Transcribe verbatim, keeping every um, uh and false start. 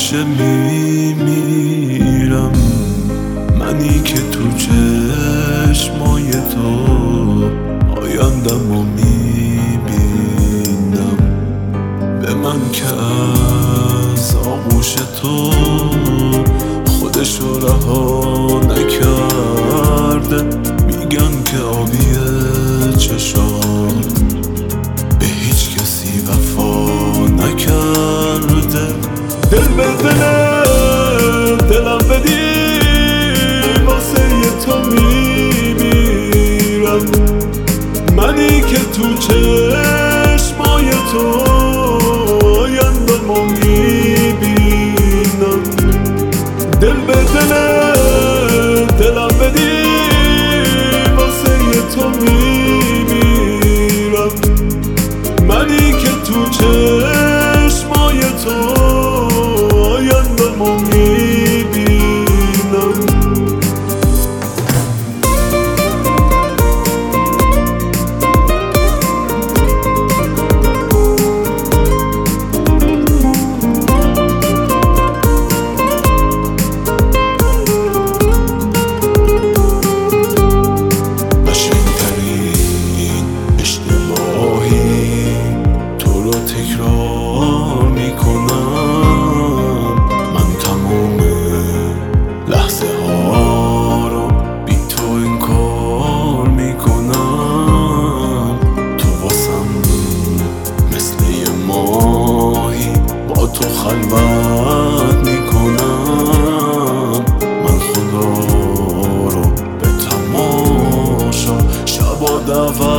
همیشه میمیرم، منی که تو چشمای تو آیندم رو میبینم. به من که از آغوش تو خودشو رها نکرده، میگن که آبی چشات به هیچ کسی وفا نکرده. دل به دل دلم بدی واسه تو میمیرم، منی که تو چشمای تو آیندم رو میبینم. دل به دل دلم بدی واسه تو میمیرم، منی که تو چشمای تو آیندم رو میبینم. تکرار میکنم من تمام لحظه ها رو بی تو انکار میکنم. تو واسم مثل یه ماهی با تو خلوت میکنم. من خدا رو به تماشا شب و دعوت